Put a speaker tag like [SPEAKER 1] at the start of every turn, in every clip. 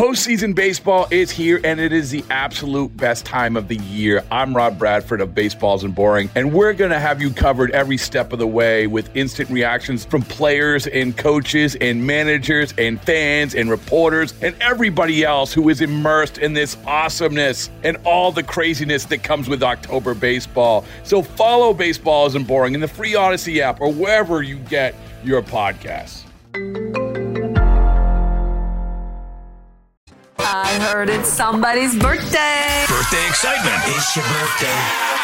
[SPEAKER 1] Postseason baseball is here, and it is the absolute best time of the year. I'm Rob Bradford of Baseball Isn't Boring, and we're going to have you covered every step of the way with instant reactions from players and coaches and managers and fans and reporters and everybody else who is immersed in this awesomeness and all the craziness that comes with October baseball. So follow Baseball Isn't Boring in the free Odyssey app or wherever you get your podcasts.
[SPEAKER 2] I heard it's somebody's birthday.
[SPEAKER 3] Birthday excitement.
[SPEAKER 4] It's your birthday.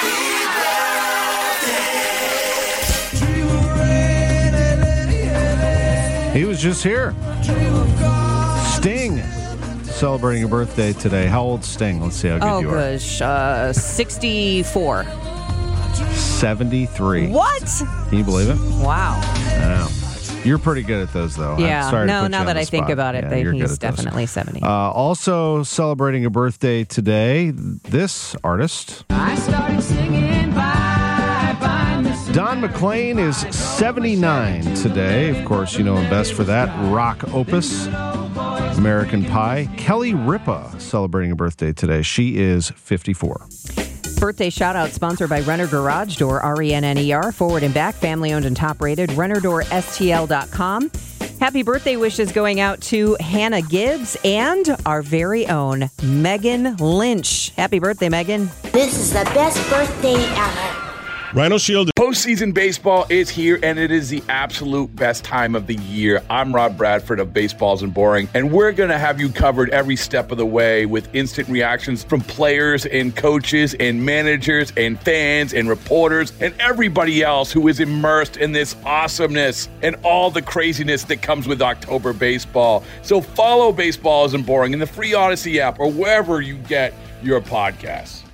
[SPEAKER 5] He was just here. Sting celebrating a birthday today. How old's Sting? Let's see how good you are.
[SPEAKER 2] Gosh, 64.
[SPEAKER 5] 73.
[SPEAKER 2] What?
[SPEAKER 5] Can you believe it?
[SPEAKER 2] Wow.
[SPEAKER 5] Wow. You're pretty good at those, though.
[SPEAKER 2] Yeah.
[SPEAKER 5] I'm sorry to
[SPEAKER 2] No,
[SPEAKER 5] put you
[SPEAKER 2] now
[SPEAKER 5] on
[SPEAKER 2] that
[SPEAKER 5] the
[SPEAKER 2] I think
[SPEAKER 5] spot.
[SPEAKER 2] about it,
[SPEAKER 5] Yeah, you're good
[SPEAKER 2] he's
[SPEAKER 5] at those.
[SPEAKER 2] definitely 70.
[SPEAKER 5] Also celebrating a birthday today, this artist.
[SPEAKER 6] I started singing bye-bye, Mr.
[SPEAKER 5] Don McLean is 79 today. Of course, you know him best for that rock opus, American Pie. Kelly Ripa celebrating a birthday today. She is 54.
[SPEAKER 2] Birthday shout-out sponsored by Renner Garage Door, RENNER, forward and back, family-owned and top-rated, RennerDoorSTL.com. Happy birthday wishes going out to Hannah Gibbs and our very own Megan Lynch. Happy birthday, Megan.
[SPEAKER 7] This is the best birthday ever.
[SPEAKER 1] Rhino Shield. Postseason baseball is here, and it is the absolute best time of the year. I'm Rob Bradford of Baseball Isn't Boring, and we're going to have you covered every step of the way with instant reactions from players and coaches and managers and fans and reporters and everybody else who is immersed in this awesomeness and all the craziness that comes with October baseball. So follow Baseball Isn't Boring in the free Odyssey app or wherever you get your podcasts.